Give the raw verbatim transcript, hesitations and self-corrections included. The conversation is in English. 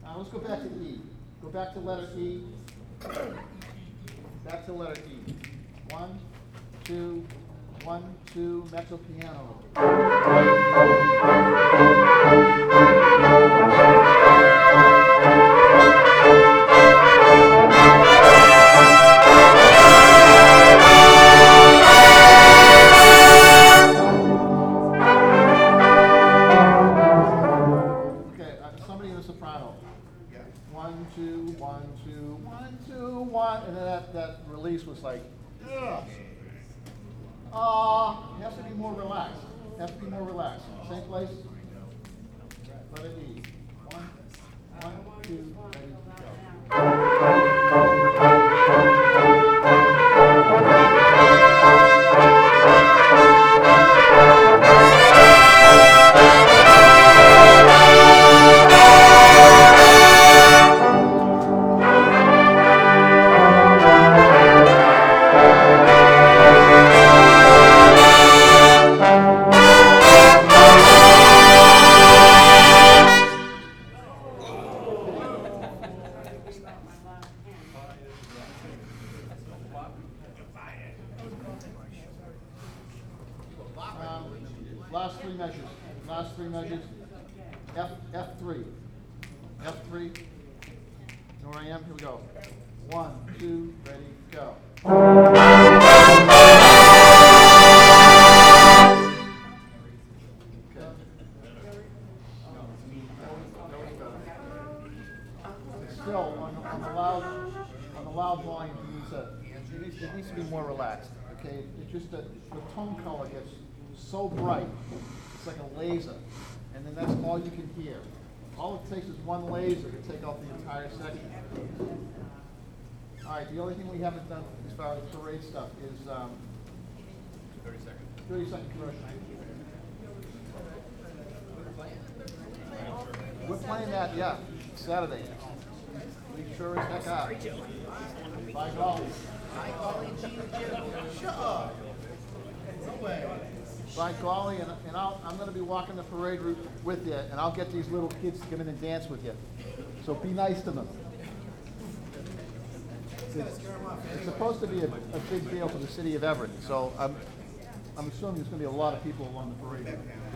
Uh, let's go back to E. Go back to letter E. Back to letter E. One, two, one, two, mezzo piano. Soprano. Yeah. One, two, one, two, one, two, one, and then that, that release was like, ugh. Uh, it has to be more relaxed. It has to be more relaxed. Same place. Let it be. One, one, two, ready, Um, last three measures. Last three measures. F F three. F three. You know where I am? Here we go. One, two, ready, go. Okay. Still, on, on the loud, on the loud volume, it needs, a, it, needs, it needs to be more relaxed. Okay, it's just that the tone color gets so bright, it's like a laser, and then that's all you can hear. All it takes is one laser to take out the entire section. All right, the only thing we haven't done as far as parade stuff is um, thirty seconds. thirty second commercial. We're playing that, yeah, Saturday. We sure as heck are. By golly. By golly, gee, Jim, shut up. No way. By golly, and, and I'll, I'm going to be walking the parade route with you, and I'll get these little kids to come in and dance with you. So be nice to them. It's, it's supposed to be a, a big deal for the city of Everett, so I'm, I'm assuming there's going to be a lot of people along the parade route.